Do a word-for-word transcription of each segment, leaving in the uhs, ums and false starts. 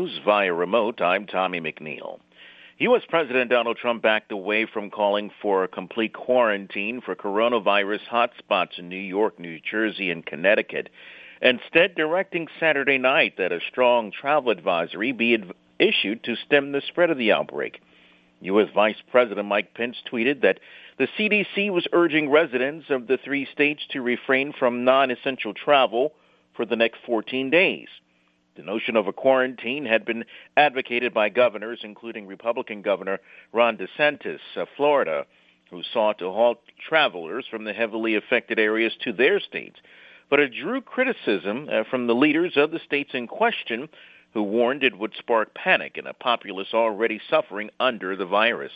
News via remote. I'm Tommy McNeil. U S. President Donald Trump backed away from calling for a complete quarantine for coronavirus hotspots in New York, New Jersey, and Connecticut, instead directing Saturday night that a strong travel advisory be issued to stem the spread of the outbreak. U S. Vice President Mike Pence tweeted that the C D C was urging residents of the three states to refrain from non-essential travel for the next fourteen days. The notion of a quarantine had been advocated by governors, including Republican Governor Ron DeSantis of Florida, who sought to halt travelers from the heavily affected areas to their states. But it drew criticism uh, from the leaders of the states in question, who warned it would spark panic in a populace already suffering under the virus.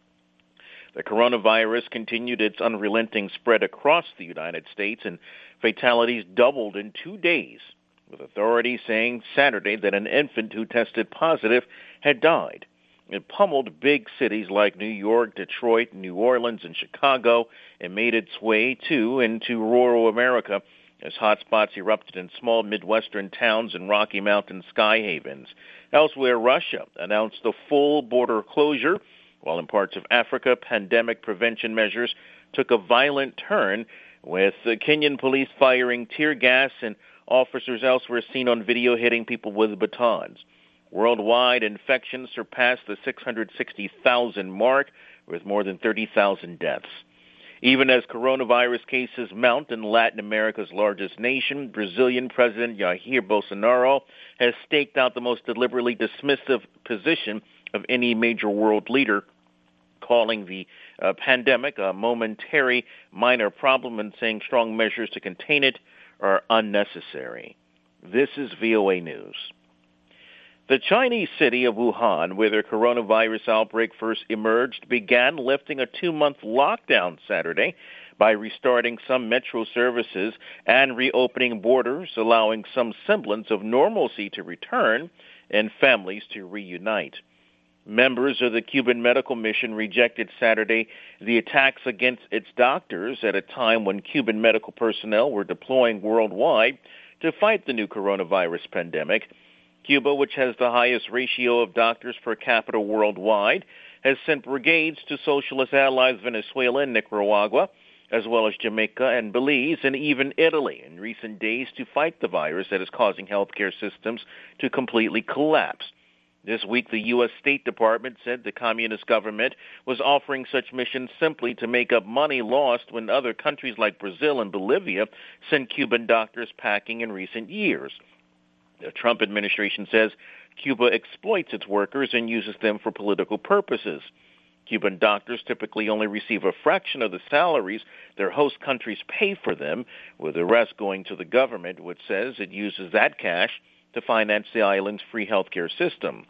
The coronavirus continued its unrelenting spread across the United States, and fatalities doubled in two days, with authorities saying Saturday that an infant who tested positive had died. It pummeled big cities like New York, Detroit, New Orleans, and Chicago, and made its way, too, into rural America as hotspots erupted in small Midwestern towns and Rocky Mountain sky havens. Elsewhere, Russia announced a full border closure, while in parts of Africa, pandemic prevention measures took a violent turn, with the Kenyan police firing tear gas and officers elsewhere seen on video hitting people with batons. Worldwide, infections surpassed the six hundred sixty thousand mark, with more than thirty thousand deaths. Even as coronavirus cases mount in Latin America's largest nation, Brazilian President Jair Bolsonaro has staked out the most deliberately dismissive position of any major world leader, calling the uh, pandemic a momentary minor problem and saying strong measures to contain it are unnecessary. This is V O A News. The Chinese city of Wuhan, where the coronavirus outbreak first emerged, began lifting a two-month lockdown Saturday by restarting some metro services and reopening borders, allowing some semblance of normalcy to return and families to reunite. Members of the Cuban medical mission rejected Saturday the attacks against its doctors at a time when Cuban medical personnel were deploying worldwide to fight the new coronavirus pandemic. Cuba, which has the highest ratio of doctors per capita worldwide, has sent brigades to socialist allies Venezuela and Nicaragua, as well as Jamaica and Belize, and even Italy in recent days to fight the virus that is causing healthcare systems to completely collapse. This week, the U S. State Department said the communist government was offering such missions simply to make up money lost when other countries like Brazil and Bolivia sent Cuban doctors packing in recent years. The Trump administration says Cuba exploits its workers and uses them for political purposes. Cuban doctors typically only receive a fraction of the salaries their host countries pay for them, with the rest going to the government, which says it uses that cash to finance the island's free healthcare system.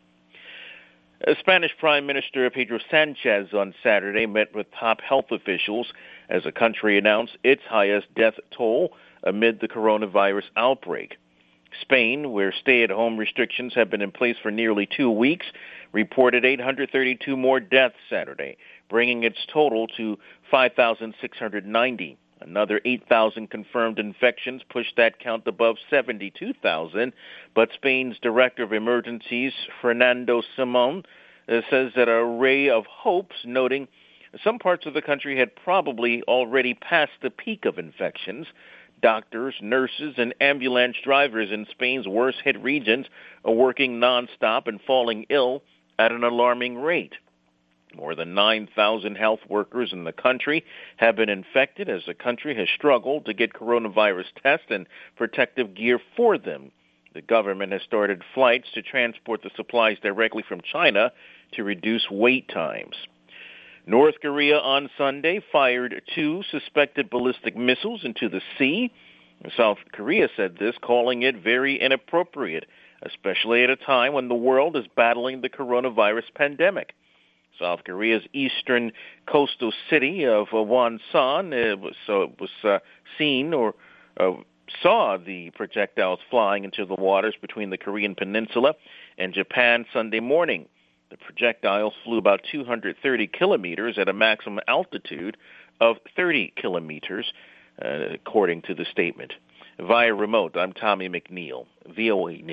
Spanish Prime Minister Pedro Sanchez on Saturday met with top health officials as the country announced its highest death toll amid the coronavirus outbreak. Spain, where stay-at-home restrictions have been in place for nearly two weeks, reported eight hundred thirty-two more deaths Saturday, bringing its total to five thousand six hundred ninety. Another eight thousand confirmed infections pushed that count above seventy-two thousand, but Spain's Director of Emergencies, Fernando Simon, uh, says that a ray of hopes, noting some parts of the country had probably already passed the peak of infections. Doctors, nurses, and ambulance drivers in Spain's worst-hit regions are working nonstop and falling ill at an alarming rate. More than nine thousand health workers in the country have been infected as the country has struggled to get coronavirus tests and protective gear for them. The government has started flights to transport the supplies directly from China to reduce wait times. North Korea on Sunday fired two suspected ballistic missiles into the sea. South Korea said this, calling it very inappropriate, especially at a time when the world is battling the coronavirus pandemic. South Korea's eastern coastal city of uh, Wonsan uh, was, uh, was uh, seen or uh, saw the projectiles flying into the waters between the Korean peninsula and Japan Sunday morning. The projectiles flew about two hundred thirty kilometers at a maximum altitude of thirty kilometers, uh, according to the statement. Via remote, I'm Tommy McNeil, V O A News.